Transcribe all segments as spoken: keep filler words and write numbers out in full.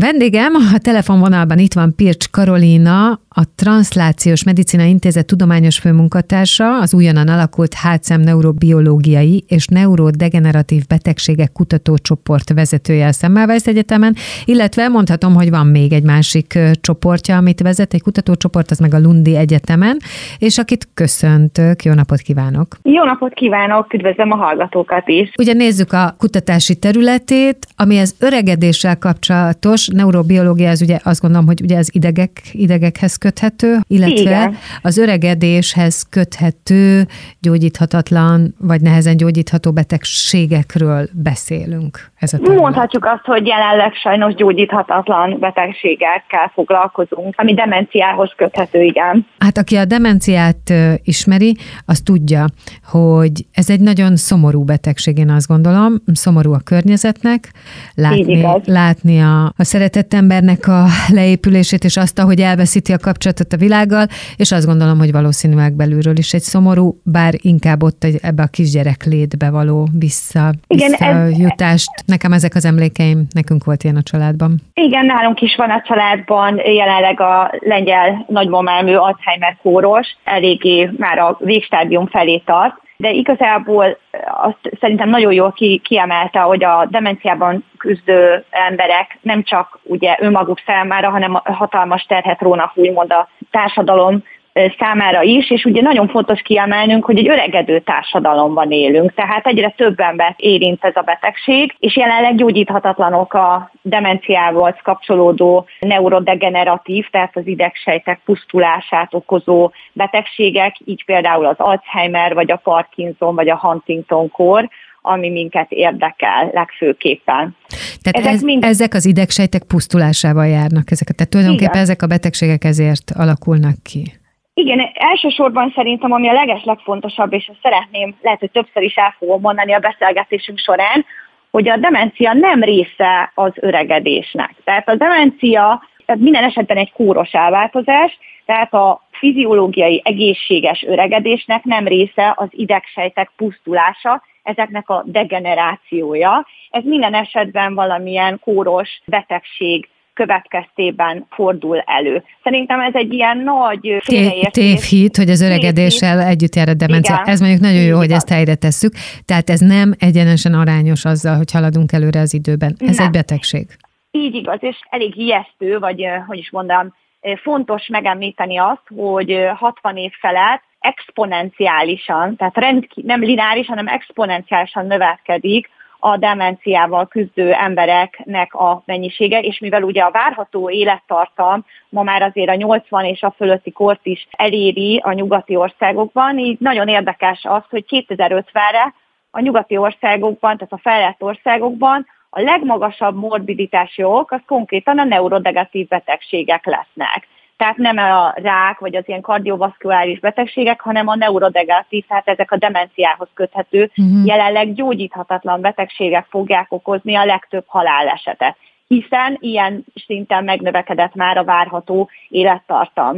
Vendégem a telefonvonalban itt van Pircs Karolina, a Transzlációs Medicina Intézet tudományos főmunkatársa, az újonnan alakult hátszem neurobiológiai és neurodegeneratív betegségek kutatócsoport vezetője a Semmelweis Egyetemen, illetve mondhatom, hogy van még egy másik csoportja, amit vezet, egy kutatócsoport, az meg a Lundi Egyetemen, és akit köszöntök. Jó napot kívánok! Jó napot kívánok, üdvözlöm a hallgatókat is! Ugye nézzük a kutatási területét, ami az öregedéssel kapcsolatos neurobiológia, az ugye azt gondolom, hogy ugye az idegek, idegekhez köthető, illetve igen. Az öregedéshez köthető, gyógyíthatatlan, vagy nehezen gyógyítható betegségekről beszélünk. Ez a Mondhatjuk azt, hogy jelenleg sajnos gyógyíthatatlan betegségekkel foglalkozunk, ami demenciához köthető, igen. Hát aki a demenciát ismeri, az tudja, hogy ez egy nagyon szomorú betegség, én azt gondolom, szomorú a környezetnek, látni, látni a, a szeretett embernek a leépülését, és azt, ahogy elveszíti a kapcsolatot a világgal, és azt gondolom, hogy valószínűleg belülről is egy szomorú, bár inkább ott ebbe a kisgyerek létbe való vissza, visszajutást. Nekem ezek az emlékeim, nekünk volt ilyen a családban. Igen, nálunk is van a családban, jelenleg a lengyel nagymamámő Alzheimer kóros, eléggé már a végstádium felé tart, de igazából azt szerintem nagyon jól ki, kiemelte, hogy a demenciában küzdő emberek nem csak ugye önmaguk számára, hanem hatalmas terhet rónak úgymond a társadalom számára is, és ugye nagyon fontos kiemelnünk, hogy egy öregedő társadalomban élünk, tehát egyre több embert érint ez a betegség, és jelenleg gyógyíthatatlanok a demenciával kapcsolódó neurodegeneratív, tehát az idegsejtek pusztulását okozó betegségek, így például az Alzheimer, vagy a Parkinson, vagy a Huntington-kór, ami minket érdekel legfőképpen. Tehát ezek, ez, mind... ezek az idegsejtek pusztulásával járnak, ezeket, tehát tulajdonképpen igen. Ezek a betegségek ezért alakulnak ki. Igen, elsősorban szerintem, ami a legeslegfontosabb, és ezt szeretném, lehet, hogy többször is el fogom mondani a beszélgetésünk során, hogy a demencia nem része az öregedésnek. Tehát a demencia minden esetben egy kóros elváltozás, tehát a fiziológiai egészséges öregedésnek nem része az idegsejtek pusztulása, ezeknek a degenerációja. Ez minden esetben valamilyen kóros betegség következtében fordul elő. Szerintem ez egy ilyen nagy félreértés. Tévhit, hogy az öregedéssel együtt jár a demencia. Igen. Ez mondjuk nagyon jó, hogy ezt helyre tesszük. Tehát ez nem egyenesen arányos azzal, hogy haladunk előre az időben. Ez nem. Egy betegség. Így igaz, és elég ijesztő, vagy hogy is mondom, fontos megemlíteni azt, hogy hatvan év felett exponenciálisan, tehát rendkí- nem lineáris, hanem exponenciálisan növekedik a demenciával küzdő embereknek a mennyisége, és mivel ugye a várható élettartam ma már azért a nyolcvan és a fölötti kort is eléri a nyugati országokban, így nagyon érdekes az, hogy kétezer-ötvenre a nyugati országokban, tehát a fejlett országokban a legmagasabb morbiditási ok az konkrétan a neurodegeneratív betegségek lesznek. Tehát nem a rák, vagy az ilyen kardiovaszkuláris betegségek, hanem a neurodegeneratív, tehát ezek a demenciához köthető, uh-huh. jelenleg gyógyíthatatlan betegségek fogják okozni a legtöbb halálesetet, hiszen ilyen szinten megnövekedett már a várható élettartam.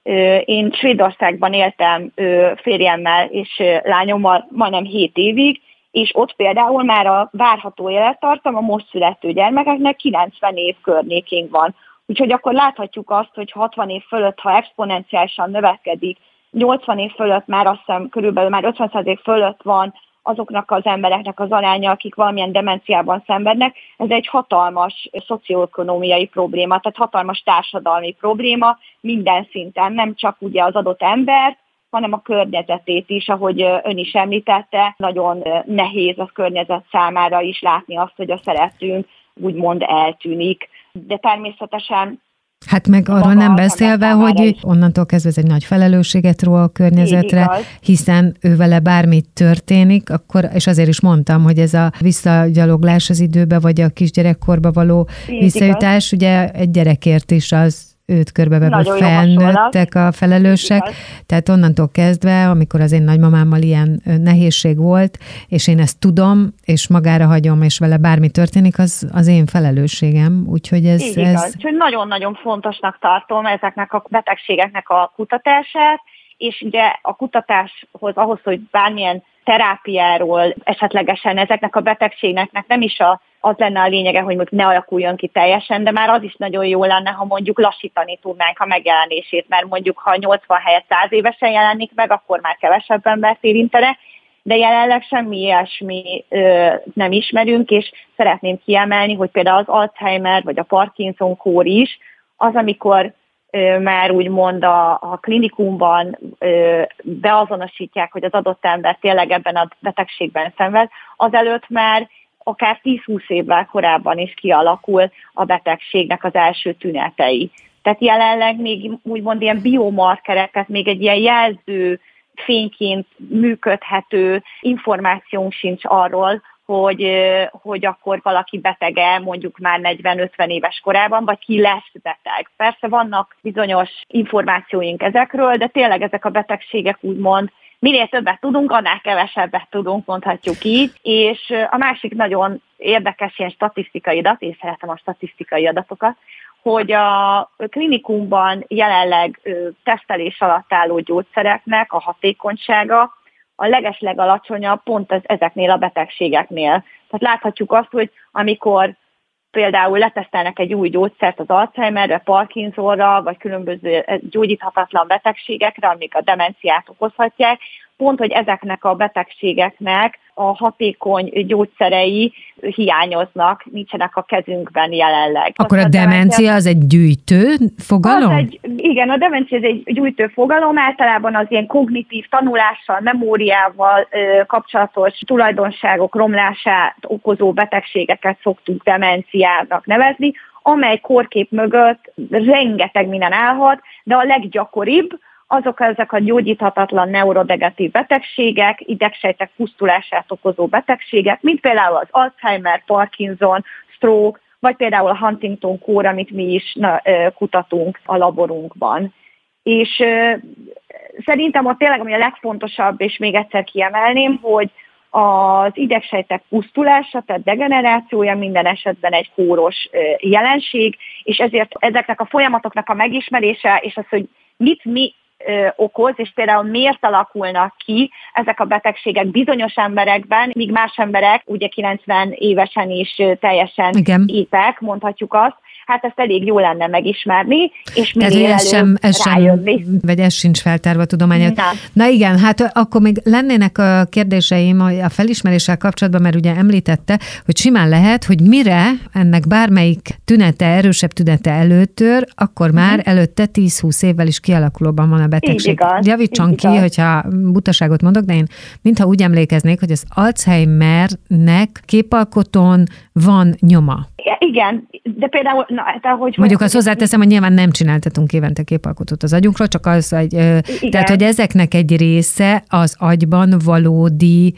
Én Svédországban éltem férjemmel és lányommal majdnem hét évig, és ott például már a várható élettartam a most születő gyermekeknek kilencven év környékén van. Úgyhogy akkor láthatjuk azt, hogy hatvan év fölött, ha exponenciálisan növekedik, nyolcvan év fölött már azt hiszem körülbelül már ötven százalék fölött van azoknak az embereknek az aránya, akik valamilyen demenciában szenvednek. Ez egy hatalmas szocioökonómiai probléma, tehát hatalmas társadalmi probléma minden szinten, nem csak ugye az adott embert, hanem a környezetét is, ahogy ön is említette, nagyon nehéz a környezet számára is látni azt, hogy a szeretünk úgymond eltűnik. De természetesen... Hát meg arról nem beszélve, hogy is. Onnantól kezdve ez egy nagy felelősséget ró a környezetre, hiszen ő vele bármit történik, akkor, és azért is mondtam, hogy ez a visszagyaloglás az időbe, vagy a kisgyerekkorba való így visszajutás, igaz. Ugye egy gyerekért is az őt körbevevő felnőttek a felelősek, tehát onnantól kezdve, amikor az én nagymamámmal ilyen nehézség volt, és én ezt tudom, és magára hagyom, és vele bármi történik, az az én felelősségem, úgyhogy ez... Így igaz. Úgyhogy nagyon-nagyon fontosnak tartom ezeknek a betegségeknek a kutatását, és ugye a kutatáshoz, ahhoz, hogy bármilyen terápiáról, esetlegesen ezeknek a betegségeknek nem is a, az lenne a lényege, hogy mondjuk ne alakuljon ki teljesen, de már az is nagyon jó lenne, ha mondjuk lassítani tudnánk a megjelenését, mert mondjuk ha nyolcvan helyett száz évesen jelenik meg, akkor már kevesebb embert érintene, de jelenleg semmi ilyesmi ö, nem ismerünk, és szeretném kiemelni, hogy például az Alzheimer vagy a Parkinson-kór is, az, amikor ö, már úgymond a, a klinikumban ö, beazonosítják, hogy az adott ember tényleg ebben a betegségben szenved, azelőtt már akár tíz-húsz évvel korábban is kialakul a betegségnek az első tünetei. Tehát jelenleg még úgymond ilyen biomarkereket, még egy ilyen jelző fényként működhető információnk sincs arról, hogy, hogy akkor valaki betege mondjuk már negyven-ötven éves korában, vagy ki lesz beteg. Persze vannak bizonyos információink ezekről, de tényleg ezek a betegségek úgymond minél többet tudunk, annál kevesebbet tudunk, mondhatjuk így. És a másik nagyon érdekes ilyen statisztikai adat, én szeretem a statisztikai adatokat, hogy a klinikumban jelenleg tesztelés alatt álló gyógyszereknek a hatékonysága a legeslegalacsonyabb pont az, ezeknél a betegségeknél. Tehát láthatjuk azt, hogy amikor például letesztelnek egy új gyógyszert az Alzheimerre, Parkinsonra, vagy különböző gyógyíthatatlan betegségekre, amik a demenciát okozhatják, pont, hogy ezeknek a betegségeknek a hatékony gyógyszerei hiányoznak, nincsenek a kezünkben jelenleg. Akkor a, a demencia az egy gyűjtő fogalom? Az egy, igen, a demencia az egy gyűjtő fogalom, általában az ilyen kognitív tanulással, memóriával ö, kapcsolatos tulajdonságok romlását okozó betegségeket szoktuk demenciának nevezni, amely korkép mögött rengeteg minden állhat, de a leggyakoribb azok ezek a gyógyíthatatlan neurodegeneratív betegségek, idegsejtek pusztulását okozó betegségek, mint például az Alzheimer, Parkinson, stroke, vagy például a Huntington-kór, amit mi is na, kutatunk a laborunkban. És ö, szerintem ott tényleg ami a legfontosabb, és még egyszer kiemelném, hogy az idegsejtek pusztulása, tehát degenerációja minden esetben egy kóros jelenség, és ezért ezeknek a folyamatoknak a megismerése, és az, hogy mit mi okoz, és például miért alakulnak ki ezek a betegségek bizonyos emberekben, míg más emberek ugye kilencven évesen is teljesen épek, mondhatjuk azt, hát ezt elég jó lenne megismerni, és minél előbb sem, ez rájönni. Sem, vagy ez sincs feltárva tudományos. Na. Na igen, hát akkor még lennének a kérdéseim a felismeréssel kapcsolatban, mert ugye említette, hogy simán lehet, hogy mire ennek bármelyik tünete, erősebb tünete előttör, akkor már mm. előtte tíz-húsz évvel is kialakulóban van a betegség. Igaz, Javítson ki, hogyha butaságot mondok, de én mintha úgy emlékeznék, hogy az Alzheimernek képalkotón van nyoma. Igen, de például... Na, tehát, hogy Mondjuk azt hozzáteszem, hogy nyilván nem csináltatunk évente képalkotót az agyunkról, csak az, hogy, tehát, hogy ezeknek egy része az agyban valódi,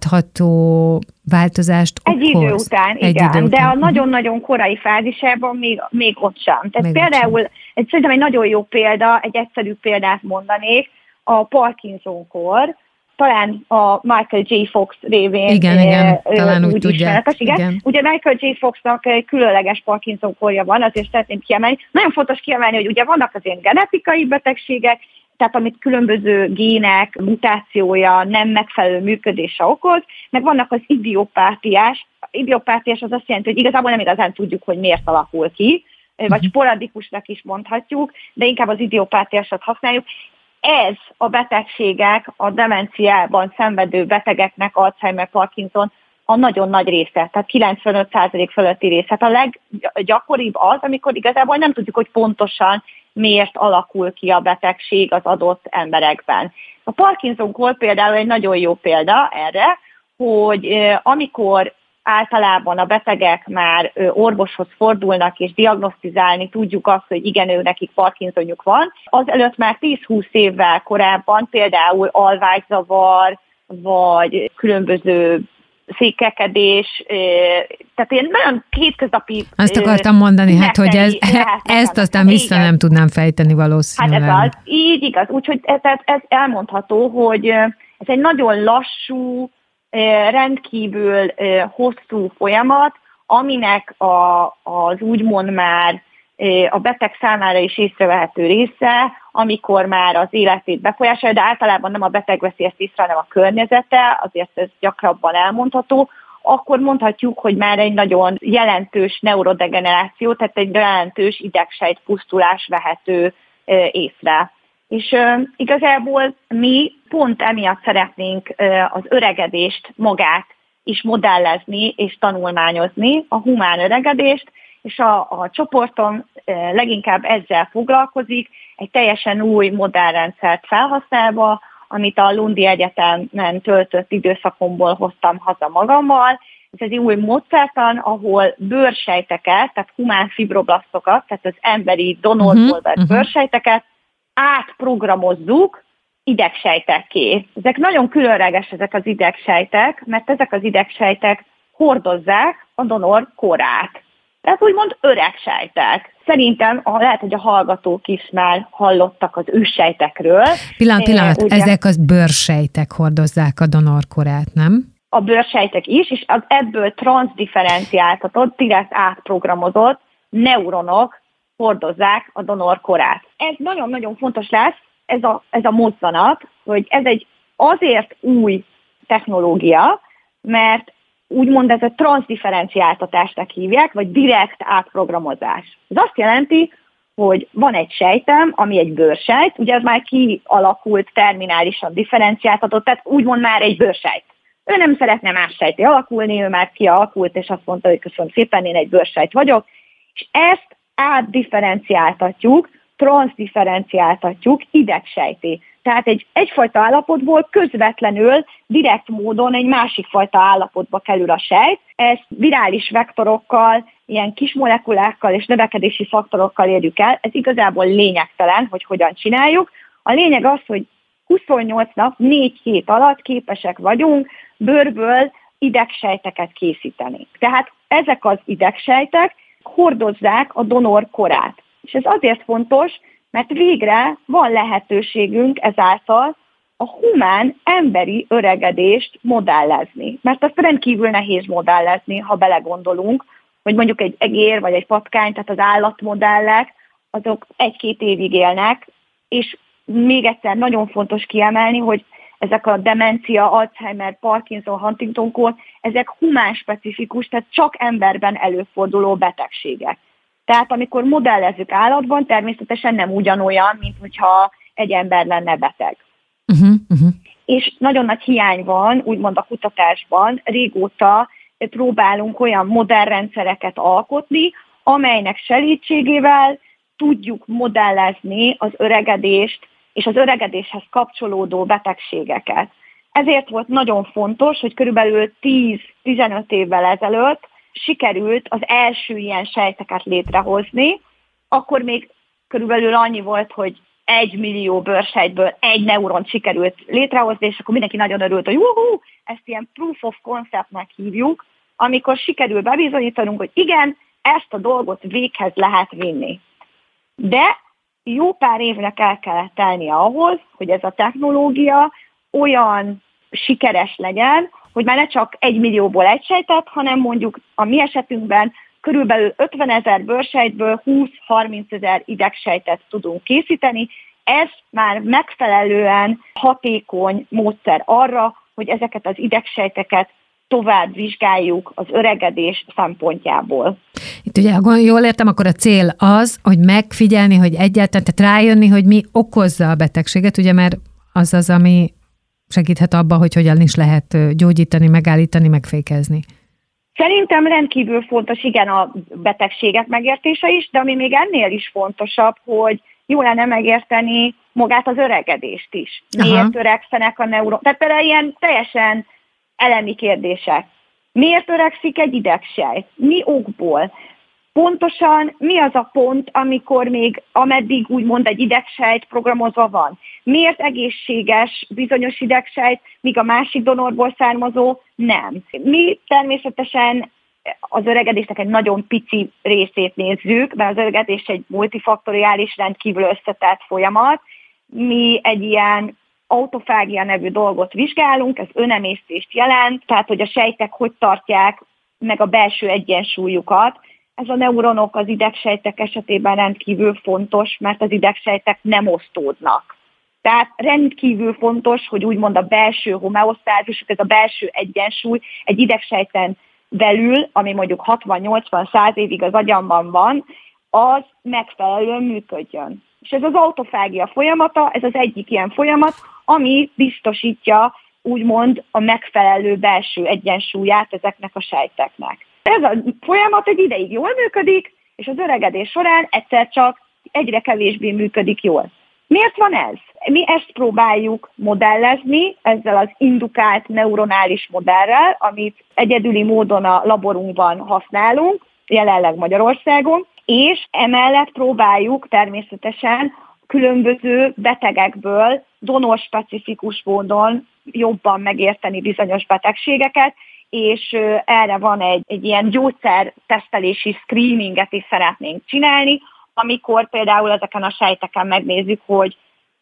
látható változást okoz. Egy idő után, egy igen, idő után. De a nagyon-nagyon korai fázisában még, még ott sem. Tehát még például, egy, szerintem egy nagyon jó példa, egy egyszerű példát mondanék, a Parkinson-kor, talán a Michael J. Fox révén igen, igen, talán úgy, úgy tudják. Igen. Igen. Ugye Michael J. Foxnak egy különleges Parkinson-korja van, azért szeretném kiemelni. Nagyon fontos kiemelni, hogy ugye vannak az ilyen genetikai betegségek, tehát amit különböző gének mutációja, nem megfelelő működése okoz, meg vannak az idiopátiás. Idiopátiás az azt jelenti, hogy igazából nem igazán tudjuk, hogy miért alakul ki, vagy sporadikusnak is mondhatjuk, de inkább az idiopátiásat használjuk. Ez a betegségek, a demenciában szenvedő betegeknek, Alzheimer, Parkinson a nagyon nagy része, tehát kilencvenöt százalék fölötti része. Hát a leggyakoribb az, amikor igazából nem tudjuk, hogy pontosan miért alakul ki a betegség az adott emberekben. A Parkinson-kór például egy nagyon jó példa erre, hogy amikor általában a betegek már orvoshoz fordulnak, és diagnosztizálni tudjuk azt, hogy igen, ő nekik Parkinsonjuk van. Azelőtt már tíz-húsz évvel korábban például alvágyzavar, vagy különböző székkelkedés, tehát én nagyon hétköznapi... Azt akartam mondani, hát, hogy ez, ezt aztán vissza igen. nem tudnám fejteni valószínűleg. Hát ez az, így igaz. Úgyhogy ez, ez elmondható, hogy ez egy nagyon lassú, rendkívül hosszú folyamat, aminek a, az úgymond már a beteg számára is észrevehető része, amikor már az életét befolyásolja, de általában nem a beteg veszi ezt észre, hanem a környezete, azért ez gyakrabban elmondható, akkor mondhatjuk, hogy már egy nagyon jelentős neurodegeneráció, tehát egy jelentős idegsejt pusztulás vehető észre. És igazából mi pont emiatt szeretnénk az öregedést magát is modellezni és tanulmányozni, a humán öregedést, és a, a csoportom leginkább ezzel foglalkozik, egy teljesen új modellrendszert felhasználva, amit a Lundi Egyetemen töltött időszakomból hoztam haza magammal. Ez egy új módszertan, ahol bőrsejteket, tehát humán fibroblasztokat, tehát az emberi donorból vett uh-huh, bőrsejteket átprogramozzuk idegsejtekké. Ezek nagyon különleges, ezek az idegsejtek, mert ezek az idegsejtek hordozzák a donor korát. Tehát úgymond öreg sejtek. Szerintem lehet, hogy a hallgatók is már hallottak az őssejtekről. Pillanat, pillanat, ugye, ezek az bőrsejtek hordozzák a donorkorát, nem? A bőrsejtek is, és az ebből transdifferenciáltatott, direkt átprogramozott neuronok hordozzák a donorkorát. Ez nagyon-nagyon fontos lesz, ez a, ez a mozzanat, hogy ez egy azért új technológia, mert úgymond ez a transdifferenciáltatásnak hívják, vagy direkt átprogramozás. Ez azt jelenti, hogy van egy sejtem, ami egy bőrsejt, ugye ez már kialakult, terminálisan differenciáltatott, tehát úgymond már egy bőrsejt. Ő nem szeretne más sejté alakulni, ő már kialakult, és azt mondta, hogy köszönöm szépen, én egy bőrsejt vagyok, és ezt átdifferenciáltatjuk, transdifferenciáltatjuk idegsejté. Tehát egy, egyfajta állapotból közvetlenül, direkt módon egy másik fajta állapotba kerül a sejt. Ezt virális vektorokkal, ilyen kis molekulákkal és növekedési faktorokkal érjük el. Ez igazából lényegtelen, hogy hogyan csináljuk. A lényeg az, hogy huszonnyolc nap, négy hét alatt képesek vagyunk bőrből idegsejteket készíteni. Tehát ezek az idegsejtek hordozzák a donor korát. És ez azért fontos, mert végre van lehetőségünk ezáltal a humán emberi öregedést modellezni. Mert azt rendkívül nehéz modellezni, ha belegondolunk, hogy mondjuk egy egér vagy egy patkány, tehát az állatmodellek, azok egy-két évig élnek, és még egyszer nagyon fontos kiemelni, hogy ezek a demencia, Alzheimer, Parkinson, Huntington-kór, ezek humán specifikus, tehát csak emberben előforduló betegségek. Tehát amikor modellezzük állatban, természetesen nem ugyanolyan, mint hogyha egy ember lenne beteg. Uh-huh, uh-huh. És nagyon nagy hiány van, úgymond a kutatásban, régóta próbálunk olyan modellrendszereket alkotni, amelynek segítségével tudjuk modellezni az öregedést és az öregedéshez kapcsolódó betegségeket. Ezért volt nagyon fontos, hogy körülbelül tíz-tizenöt évvel ezelőtt sikerült az első ilyen sejteket létrehozni, akkor még körülbelül annyi volt, hogy egy millió bőrsejtből egy neuront sikerült létrehozni, és akkor mindenki nagyon örült, hogy uhú, ezt ilyen proof of conceptnek hívjuk, amikor sikerül bebizonyítanunk, hogy igen, ezt a dolgot véghez lehet vinni. De jó pár évnek el kellett telnie ahhoz, hogy ez a technológia olyan sikeres legyen, hogy már ne csak egy millióból egy sejtet, hanem mondjuk a mi esetünkben körülbelül ötvenezer bőrsejtből húsz-harminc ezer idegsejtet tudunk készíteni. Ez már megfelelően hatékony módszer arra, hogy ezeket az idegsejteket tovább vizsgáljuk az öregedés szempontjából. Itt ugye, ha jól értem, akkor a cél az, hogy megfigyelni, hogy egyáltalán, tehát rájönni, hogy mi okozza a betegséget, ugye, mert az az, ami segíthet abba, hogy hogyan is lehet gyógyítani, megállítani, megfékezni. Szerintem rendkívül fontos, igen, a betegségek megértése is, de ami még ennél is fontosabb, hogy jó lenne megérteni magát az öregedést is. Miért Aha. öregszenek a neuron... Tehát például ilyen teljesen elemi kérdések. Miért öregszik egy idegsejt? Mi okból? Pontosan mi az a pont, amikor még ameddig úgymond egy idegsejt programozva van? Miért egészséges bizonyos idegsejt, míg a másik donorból származó nem? Mi természetesen az öregedésnek egy nagyon pici részét nézzük, mert az öregedés egy multifaktoriális, rendkívül összetett folyamat. Mi egy ilyen autofágia nevű dolgot vizsgálunk, ez önemésztést jelent, tehát hogy a sejtek hogy tartják meg a belső egyensúlyukat. ez a neuronok az idegsejtek esetében rendkívül fontos, mert az idegsejtek nem osztódnak. Tehát rendkívül fontos, hogy úgymond a belső homeosztázisuk, ez a belső egyensúly egy idegsejten belül, ami mondjuk hatvan-nyolcvan-száz évig az agyamban van, az megfelelően működjön. És ez az autofágia folyamata, ez az egyik ilyen folyamat, ami biztosítja úgymond a megfelelő belső egyensúlyát ezeknek a sejteknek. Ez a folyamat egy ideig jól működik, és az öregedés során egyszer csak egyre kevésbé működik jól. Miért van ez? Mi ezt próbáljuk modellezni ezzel az indukált neuronális modellrel, amit egyedüli módon a laborunkban használunk, jelenleg Magyarországon, és emellett próbáljuk természetesen különböző betegekből donorspecifikus módon jobban megérteni bizonyos betegségeket, és erre van egy, egy ilyen gyógyszertesztelési screeninget is szeretnénk csinálni, amikor például ezeken a sejteken megnézzük, hogy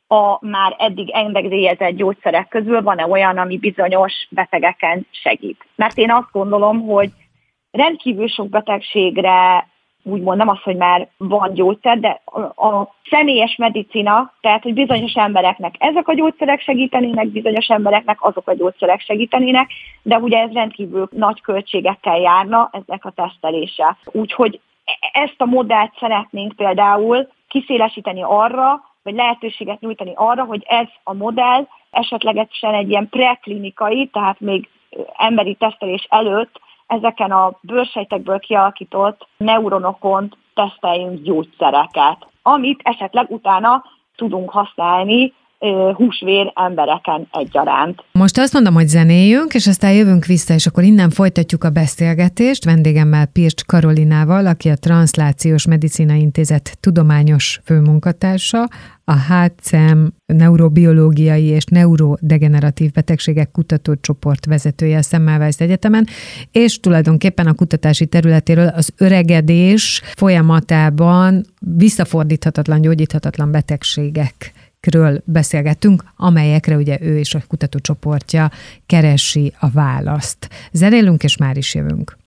a már eddig engedélyezett gyógyszerek közül van-e olyan, ami bizonyos betegeken segít. Mert én azt gondolom, hogy rendkívül sok betegségre, úgymond nem az, hogy már van gyógyszer, de a, a személyes medicina, tehát hogy bizonyos embereknek ezek a gyógyszerek segítenének, bizonyos embereknek azok a gyógyszerek segítenének, de ugye ez rendkívül nagy költségekkel járna ezek a tesztelése. Úgyhogy ezt a modellt szeretnénk például kiszélesíteni arra, vagy lehetőséget nyújtani arra, hogy ez a modell esetlegesen egy ilyen preklinikai, tehát még emberi tesztelés előtt ezeken a bőrsejtekből kialakított neuronokon teszteljünk gyógyszereket, amit esetleg utána tudunk használni húsvér embereken egyaránt. Most azt mondom, hogy zenéljünk, és aztán jövünk vissza, és akkor innen folytatjuk a beszélgetést vendégemmel, Pircs Karolinával, aki a Transzlációs Medicina Intézet tudományos főmunkatársa, a há cé e em neurobiológiai és neurodegeneratív betegségek kutatócsoport vezetője a Semmelweis Egyetemen, és tulajdonképpen a kutatási területéről az öregedés folyamatában visszafordíthatatlan, gyógyíthatatlan betegségek ről beszélgettünk, amelyekre ugye ő és a kutatócsoportja keresi a választ. Zenélünk, és már is jövünk.